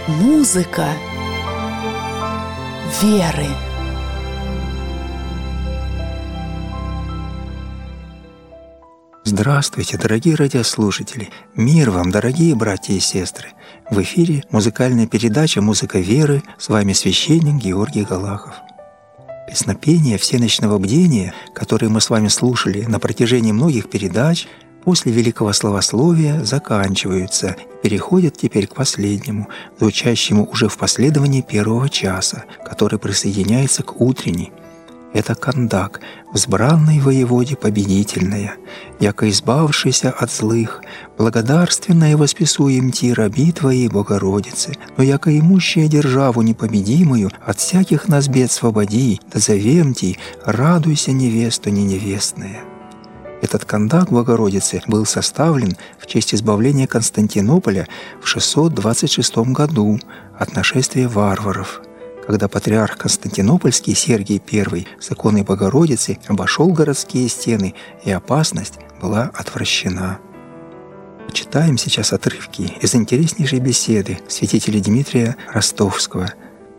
Музыка веры. Здравствуйте, дорогие радиослушатели! Мир вам, дорогие братья и сестры! В эфире музыкальная передача «Музыка веры». С вами священник Георгий Галахов. Песнопения всеночного бдения, которые мы с вами слушали на протяжении многих передач, после великого словословия заканчиваются и переходят теперь к последнему, звучащему уже в последовании первого часа, который присоединяется к утренней. Это кандак, взбранной воеводе победительная, яко избавшийся от злых, благодарственное восписуем ти раби Твоей Богородицы, но яко имущая державу непобедимую, от всяких нас бед свободи, да зовем ти, радуйся, невесту не невестная. Этот кандак Богородицы был составлен в честь избавления Константинополя в 626 году от нашествия варваров, когда патриарх Константинопольский Сергий I с иконой Богородицы обошел городские стены, и опасность была отвращена. Читаем сейчас отрывки из интереснейшей беседы святителя Дмитрия Ростовского.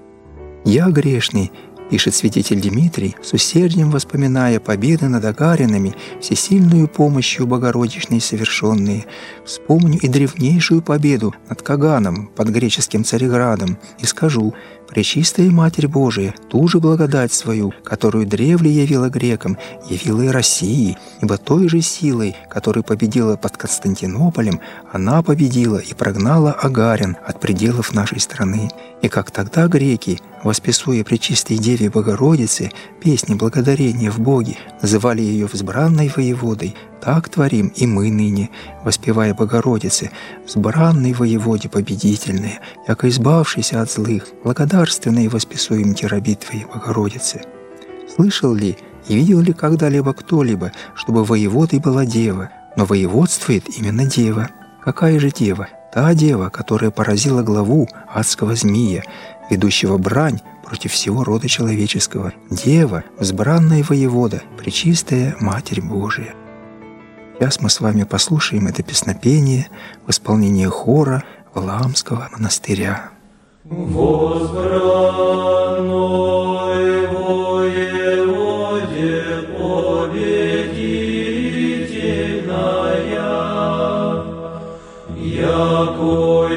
«Я грешный, — пишет святитель Дмитрий, с усердием воспоминая победы над агаринами, всесильную помощью Богородичной совершенные, вспомню и древнейшую победу над Каганом под греческим Цареградом, и скажу: Пречистая Матерь Божия, ту же благодать свою, которую древле явила грекам, явила и России, ибо той же силой, которую победила под Константинополем, она победила и прогнала агарин от пределов нашей страны. И как тогда греки, воспевая Пречистой Деве Богородице песни благодарения в Боге, называли ее взбранной воеводой, так творим и мы ныне, воспевая Богородице, взбранной воеводе победительная, яко избавшийся от злых, благодарственной восписуем ти раби Твоей Богородице. Слышал ли и видел ли когда-либо кто-либо, чтобы воеводой была дева, но воеводствует именно дева? Какая же дева? Та дева, которая поразила главу адского змея, ведущего брань против всего рода человеческого. Дева, взбранная воевода, Пречистая Матерь Божия. Сейчас мы с вами послушаем это песнопение в исполнении хора Валаамского монастыря. Возбранной воеводе победительная, яко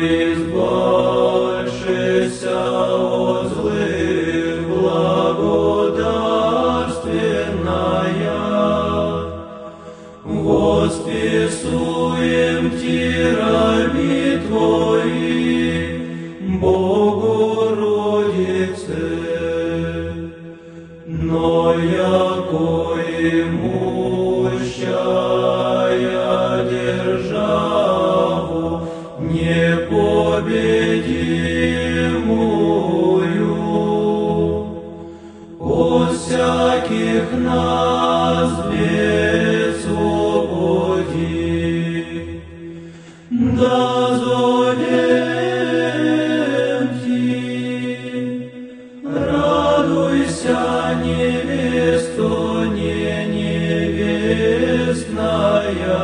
избавшися от злых, благодарственная, восписуем ти раби Твои, Богородице, но яко имущая державу непобедимую, от всяких нас бед свободи, да зовем ти, радуйся, невесто не невестная.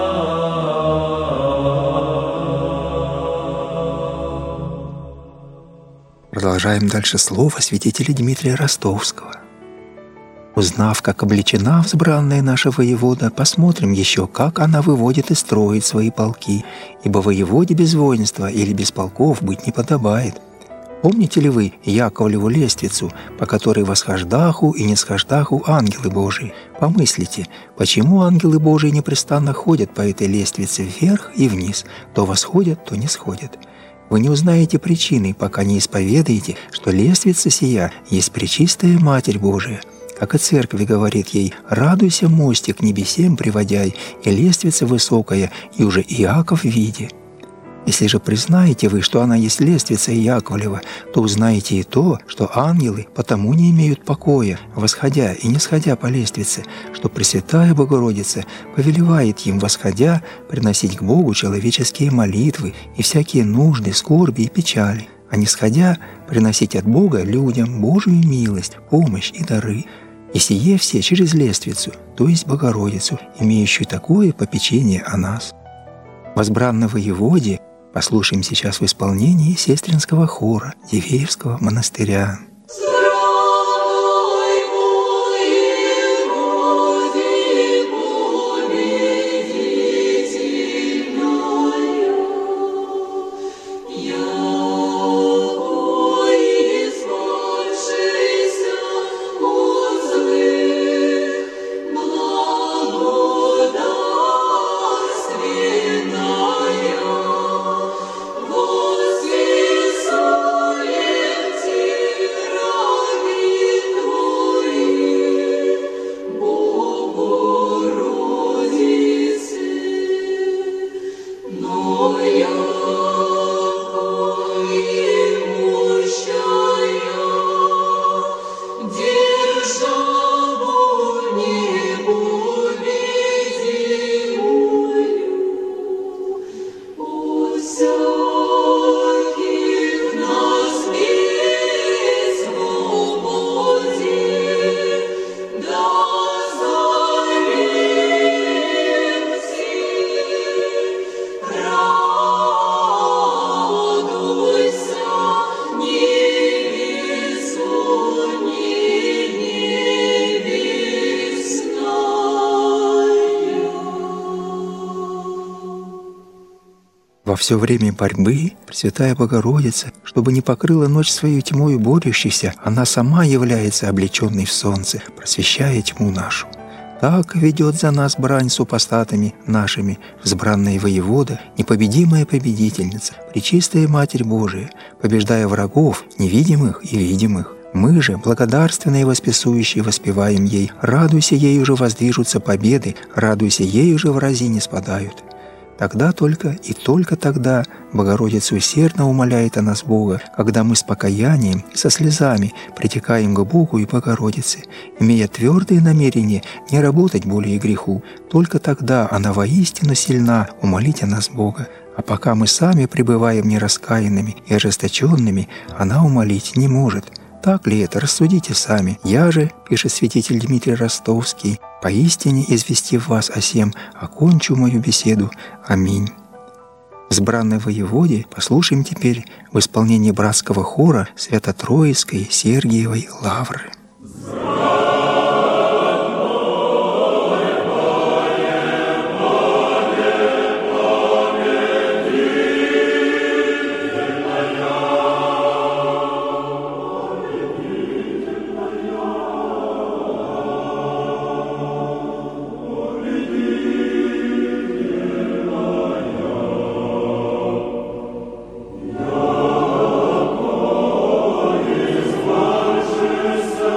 Продолжаем дальше слово святителя Дмитрия Ростовского. Узнав, как облечена взбранная наша воевода, посмотрим еще, как она выводит и строит свои полки, ибо воеводе без воинства или без полков быть не подобает. Помните ли вы Яковлеву лествицу, по которой восхождаху и нисхождаху ангелы Божии? Помыслите, почему ангелы Божии непрестанно ходят по этой лестнице вверх и вниз, то восходят, то нисходят? Вы не узнаете причины, пока не исповедаете, что лестница сия есть Пречистая Матерь Божия. Как и церковь говорит ей: «Радуйся, мостик небесем приводяй, и лестница высокая, и уже Иаков види». Если же признаете вы, что она есть лестница Яковлева, то узнаете и то, что ангелы потому не имеют покоя, восходя и нисходя по лестнице, что Пресвятая Богородица повелевает им, восходя, приносить к Богу человеческие молитвы и всякие нужды, скорби и печали, а нисходя, приносить от Бога людям Божию милость, помощь и дары. И сие все через лествицу, то есть Богородицу, имеющую такое попечение о нас. Возбранно воеводе послушаем сейчас в исполнении сестринского хора Дивеевского монастыря. Во все время борьбы Пресвятая Богородица, чтобы не покрыла ночь свою тьмою борющихся, она сама является облеченной в солнце, просвещая тьму нашу. Так ведет за нас брань супостатами нашими, взбранная воевода, непобедимая победительница, Пречистая Матерь Божия, побеждая врагов, невидимых и видимых. Мы же, благодарственные воспевающие, воспеваем ей, радуйся, ею же воздвижутся победы, радуйся, ею же врази не спадают. Тогда только и только тогда Богородица усердно умоляет о нас Бога, когда мы с покаянием и со слезами притекаем к Богу и Богородице, имея твердое намерение не работать более греху. Только тогда она воистину сильна умолить о нас Бога. А пока мы сами пребываем нераскаянными и ожесточенными, она умолить не может. Так ли это? Рассудите сами. Я же, пишет святитель Дмитрий Ростовский, поистине известив вас о сем, окончу мою беседу. Аминь. Взбранной воеводе послушаем теперь в исполнении братского хора Свято-Троицкой Сергиевой Лавры. Yes.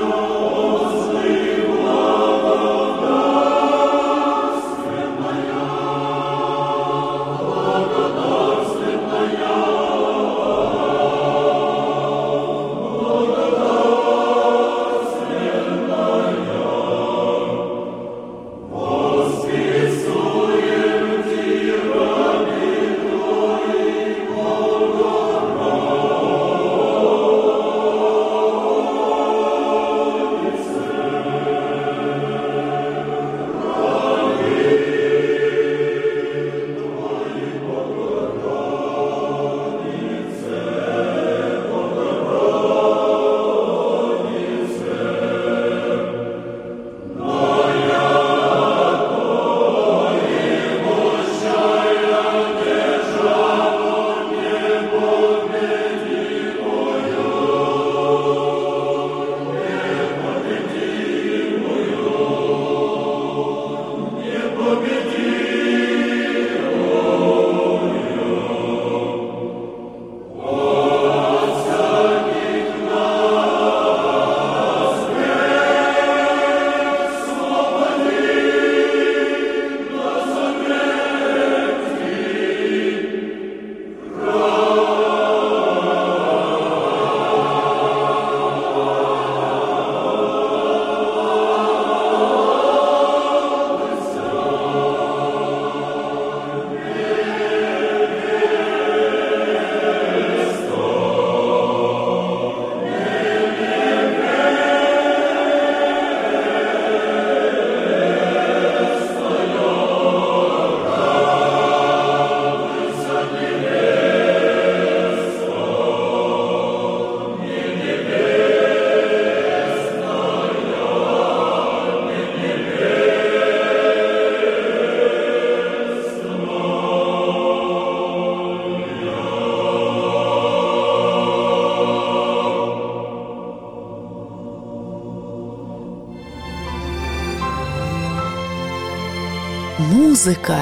Музыка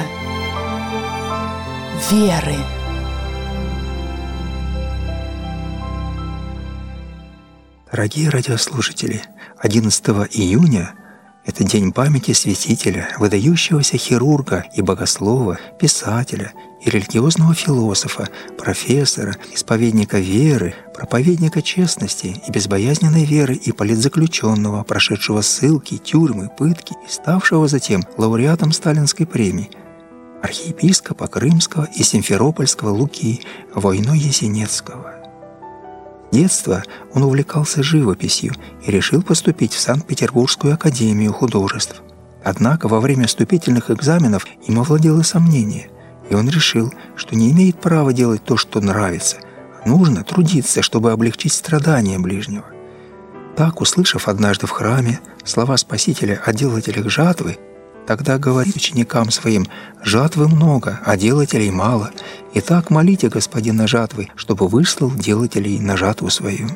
веры. Дорогие радиослушатели, 11 июня – это день памяти святителя, выдающегося хирурга и богослова, писателя и религиозного философа, профессора, исповедника веры, проповедника честности и безбоязненной веры и политзаключенного, прошедшего ссылки, тюрьмы, пытки и ставшего затем лауреатом Сталинской премии, архиепископа Крымского и Симферопольского Луки Войно-Есенецкого. С детства он увлекался живописью и решил поступить в Санкт-Петербургскую академию художеств. Однако во время вступительных экзаменов им овладело сомнение, и он решил, что не имеет права делать то, что нравится, а нужно трудиться, чтобы облегчить страдания ближнего. Так, услышав однажды в храме слова Спасителя о делателях жатвы, тогда говорит ученикам своим: «Жатвы много, а делателей мало. Итак, молите Господина жатвы, чтобы выслал делателей на жатву свою».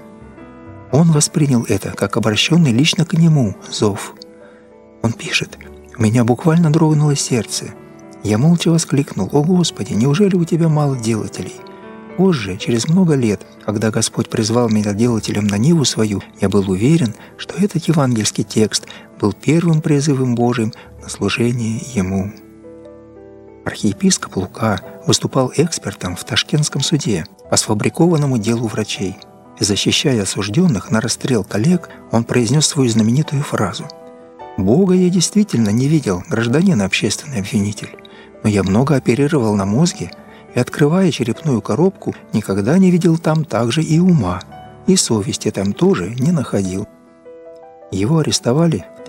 Он воспринял это как обращенный лично к нему зов. Он пишет: «У меня буквально дрогнуло сердце. Я молча воскликнул: „О Господи, неужели у Тебя мало делателей?“ Позже, через много лет, когда Господь призвал меня делателем на ниву свою, я был уверен, что этот евангельский текст был первым призывом Божиим на служение Ему». Архиепископ Лука выступал экспертом в Ташкентском суде по сфабрикованному делу врачей. Защищая осужденных на расстрел коллег, он произнес свою знаменитую фразу: «Бога я действительно не видел, гражданин общественный обвинитель, но я много оперировал на мозге, и, открывая черепную коробку, никогда не видел там также и ума, и совести там тоже не находил». Его арестовали в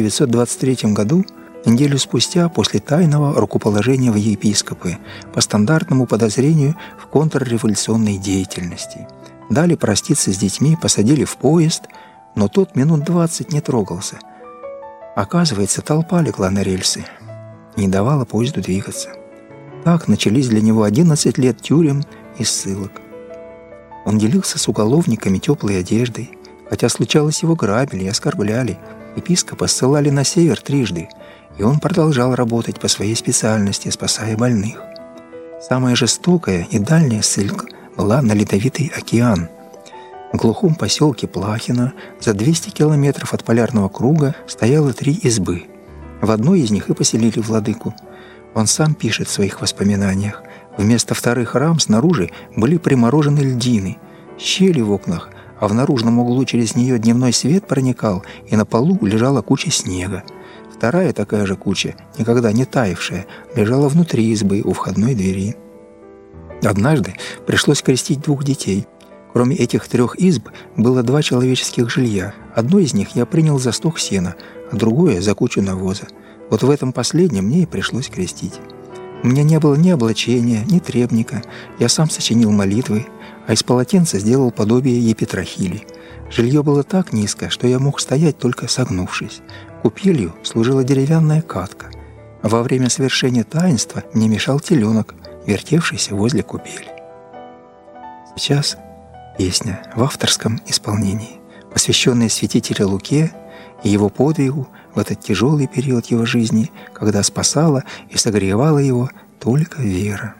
1923 году, неделю спустя после тайного рукоположения в епископы по стандартному подозрению в контрреволюционной деятельности. Дали проститься с детьми, посадили в поезд, но тот минут 20 не трогался. Оказывается, толпа легла на рельсы и не давала поезду двигаться. Так начались для него 11 лет тюрем и ссылок. Он делился с уголовниками теплой одеждой, хотя случалось, его грабили и оскорбляли. Епископа ссылали на север трижды, и он продолжал работать по своей специальности, спасая больных. Самая жестокая и дальняя ссылка была на Ледовитый океан. В глухом поселке Плахино, за 200 километров от полярного круга, стояло 3 избы. В одной из них и поселили владыку. Он сам пишет в своих воспоминаниях: вместо вторых рам снаружи были приморожены льдины, щели в окнах, а в наружном углу через нее дневной свет проникал, и на полу лежала куча снега. Вторая такая же куча, никогда не таявшая, лежала внутри избы у входной двери. Однажды пришлось крестить 2 детей. Кроме этих 3 изб было 2 человеческих жилья. Одно из них я принял за стог сена, а другое — за кучу навоза. Вот в этом последнем мне и пришлось крестить. У меня не было ни облачения, ни требника. Я сам сочинил молитвы, а из полотенца сделал подобие епитрахили. Жилье было так низко, что я мог стоять только согнувшись. Купелью служила деревянная катка, а во время совершения таинства мне мешал теленок, вертевшийся возле купели. Сейчас песня в авторском исполнении, посвященная святителю Луке и его подвигу в этот тяжелый период его жизни, когда спасала и согревала его только вера.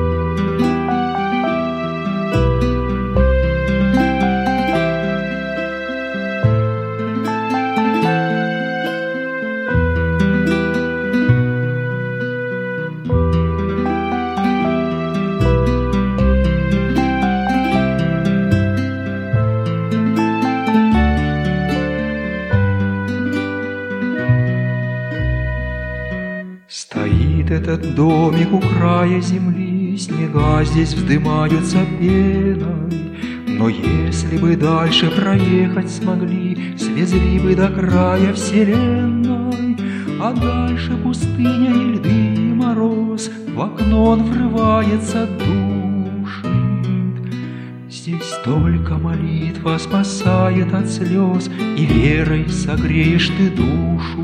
Этот домик у края земли, снега здесь вздымаются пеной. Но если бы дальше проехать смогли, свезли бы до края вселенной. А дальше пустыня и льды, и мороз, в окно он врывается, душит. Здесь только молитва спасает от слез, и верой согреешь ты душу.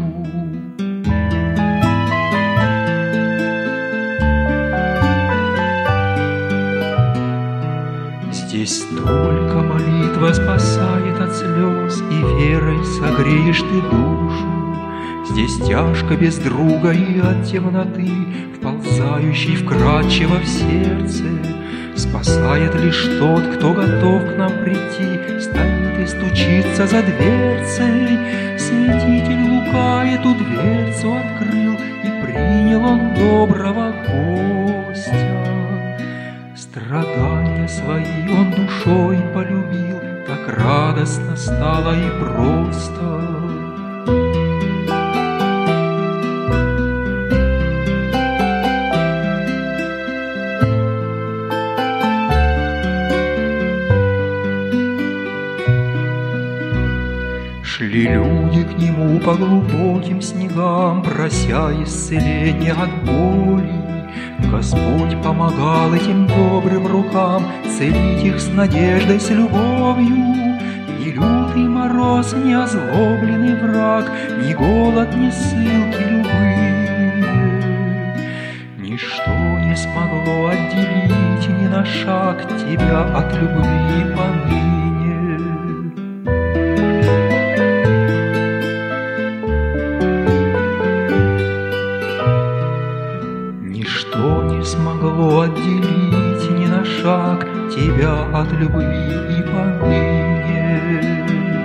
Здесь только молитва спасает от слез, и верой согреешь ты душу. Здесь тяжко без друга и от темноты, вползающей вкрадчиво в сердце. Спасает лишь тот, кто готов к нам прийти, стоит и стучится за дверцей. Святитель Лука эту дверцу открыл, и принял он доброго гостя. Страдания свои он душой полюбил, так радостно стало и просто. Шли люди к нему по глубоким снегам, прося исцеления от боли. Господь помогал этим добрым рукам целить их с надеждой, с любовью. Ни лютый мороз, ни озлобленный враг, ни голод, ни ссылки любые, ничто не смогло отделить ни на шаг тебя от любви поныне. Смогло отделить ни на шаг тебя от любви и поныне.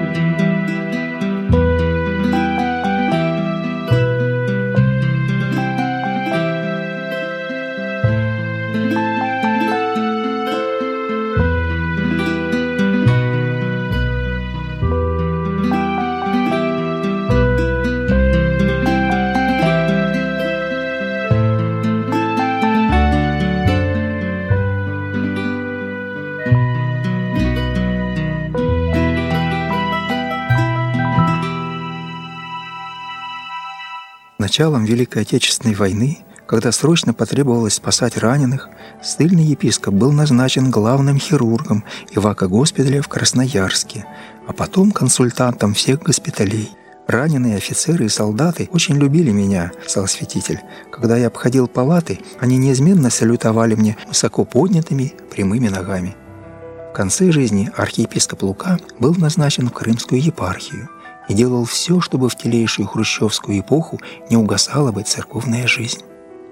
Началом Великой Отечественной войны, когда срочно потребовалось спасать раненых, ссыльный епископ был назначен главным хирургом Ивако-госпиталя в Красноярске, а потом консультантом всех госпиталей. «Раненые офицеры и солдаты очень любили меня», — сказал святитель. «Когда я обходил палаты, они неизменно салютовали мне высоко поднятыми прямыми ногами». В конце жизни архиепископ Лука был назначен в Крымскую епархию и делал все, чтобы в телейшую хрущевскую эпоху не угасала бы церковная жизнь.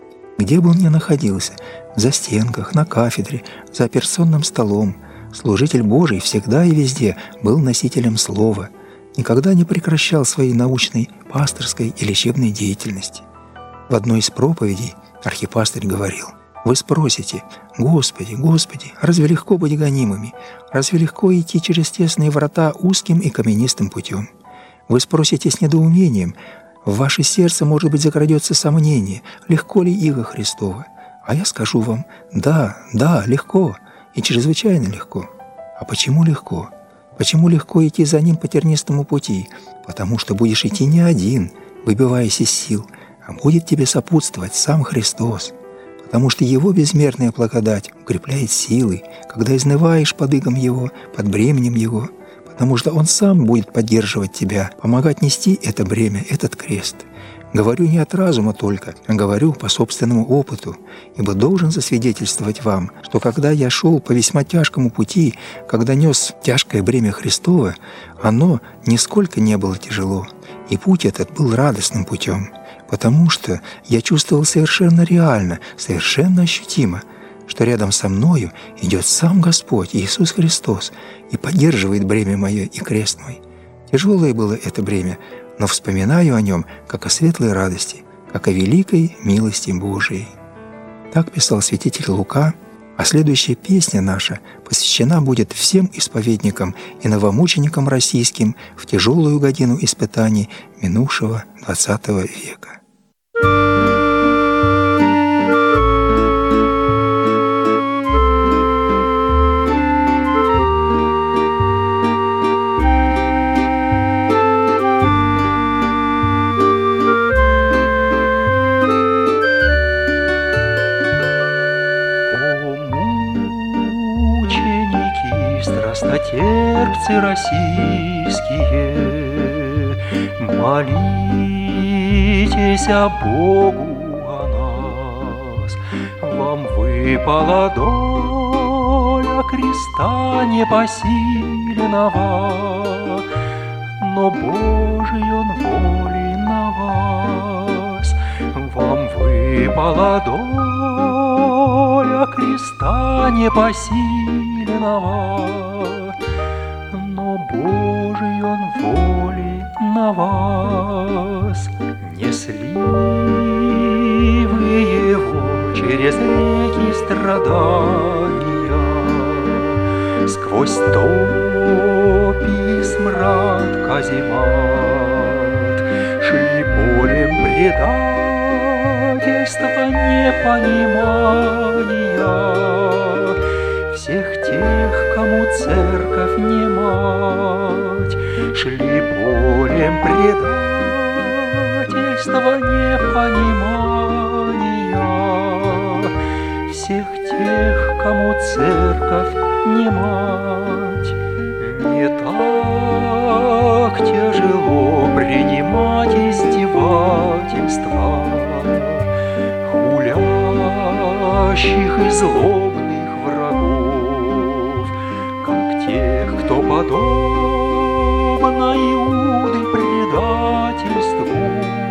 Где бы он ни находился, в застенках, на кафедре, за операционным столом, служитель Божий всегда и везде был носителем слова, никогда не прекращал своей научной, пасторской и лечебной деятельности. В одной из проповедей архипастырь говорил: «Вы спросите: Господи, Господи, разве легко быть гонимыми? Разве легко идти через тесные врата узким и каменистым путем? Вы спросите с недоумением: в ваше сердце, может быть, закрадется сомнение, легко ли иго Христово? А я скажу вам: да, легко, и чрезвычайно легко. А почему легко? Почему легко идти за Ним по тернистому пути? Потому что будешь идти не один, выбиваясь из сил, а будет тебе сопутствовать сам Христос. Потому что Его безмерная благодать укрепляет силы, когда изнываешь под игом Его, под бременем Его. Потому что Он сам будет поддерживать тебя, помогать нести это бремя, этот крест. Говорю не от разума только, а говорю по собственному опыту, ибо должен засвидетельствовать вам, что когда я шел по весьма тяжкому пути, когда нес тяжкое бремя Христово, оно нисколько не было тяжело, и путь этот был радостным путем, потому что я чувствовал совершенно реально, совершенно ощутимо, что рядом со мною идет сам Господь Иисус Христос и поддерживает бремя мое и крест мой. Тяжелое было это бремя, но вспоминаю о нем как о светлой радости, как о великой милости Божией». Так писал святитель Лука, а следующая песня наша посвящена будет всем исповедникам и новомученикам российским в тяжелую годину испытаний минувшего XX века. Страстотерпцы российские, молитесь о Богу о нас. Вам выпала доля креста непосильного, но Божий Он волен на вас. Вам выпала доля креста непосильного, но Божий он воли на вас. Несли вы его через реки страдания, сквозь топи смрад каземат, шли полем предательства непонимания всех тех, кому церковь не мать, шли полем предательства непонимания всех тех, кому церковь не мать. Не так тяжело принимать издевательства хулящих и злобных врагов, как тех, кто подобно Иуды предательству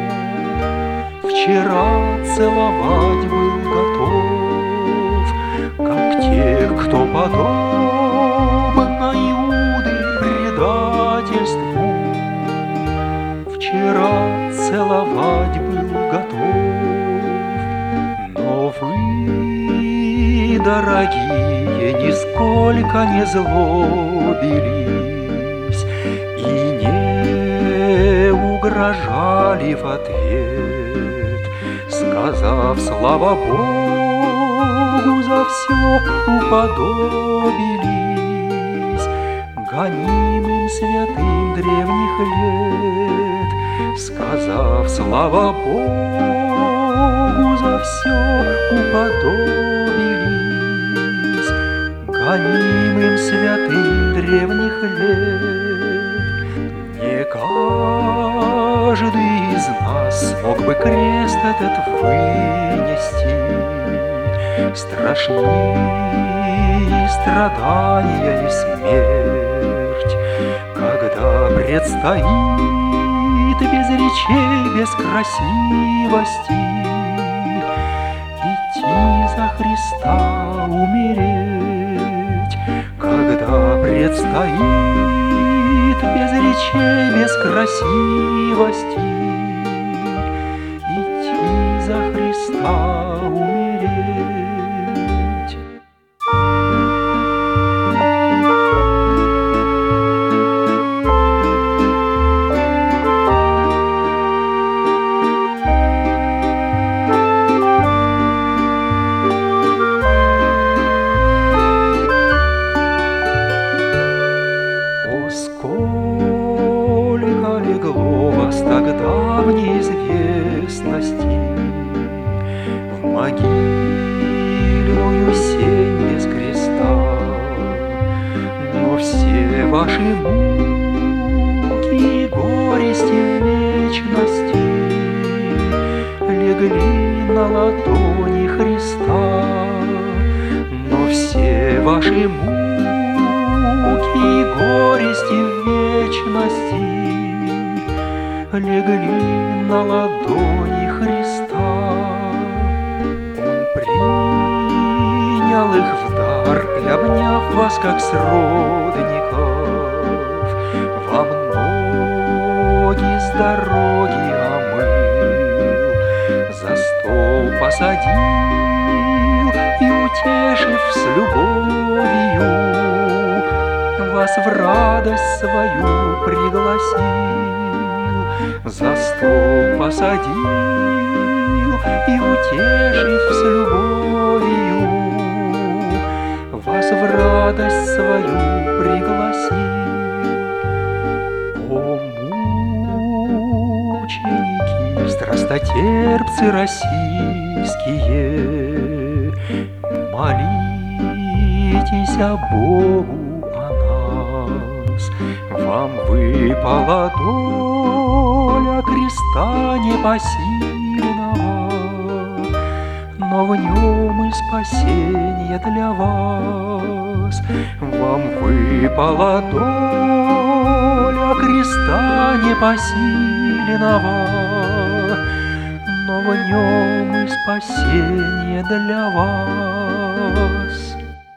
вчера целовать был готов, как тех, кто подобно Иуды предательству вчера целовать был готов. Но вы, дорогие, нисколько не злобились и не угрожали в ответ, сказав: слава Богу, за все уподобились гонимым святым древних лет, сказав: слава Богу, за все уподобились гонимым святым древних лет. Не каждый из нас смог бы крест этот вынести, страшнее страдания и смерть, когда предстоит без речей, без красивости идти за Христа, умереть, когда предстоит без речей, без красивости идти за Христа, умереть. Сколько легло вас тогда в неизвестности, в могильную сень без креста, но все ваши муки и горести в вечности легли на ладони Христа, но все ваши муки и горести в вечности легли на ладони Христа. Он принял их в дар и, обняв вас как сродников, вам ноги с дороги омыл, за стол посадил и, утешив с любовью, вас в радость свою пригласил, за стол посадил и, утешив с любовью, вас в радость свою пригласил. О, мученики, страстотерпцы российские, молитесь о Богу. Вам выпала доля креста непосильного, но в нем и спасение для вас. вас. Вам выпала доля креста непосильного, но в нем и спасение для вас.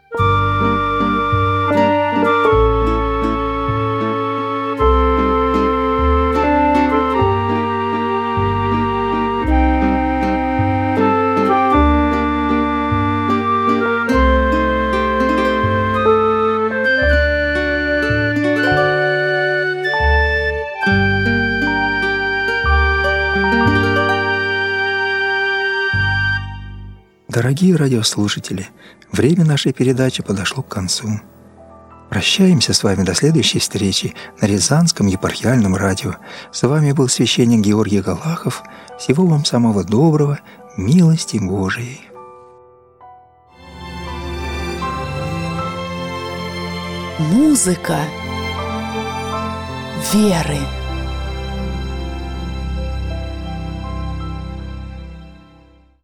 Дорогие радиослушатели, время нашей передачи подошло к концу. Прощаемся с вами до следующей встречи на Рязанском епархиальном радио. С вами был священник Георгий Галахов. Всего вам самого доброго, милости Божией. Музыка веры.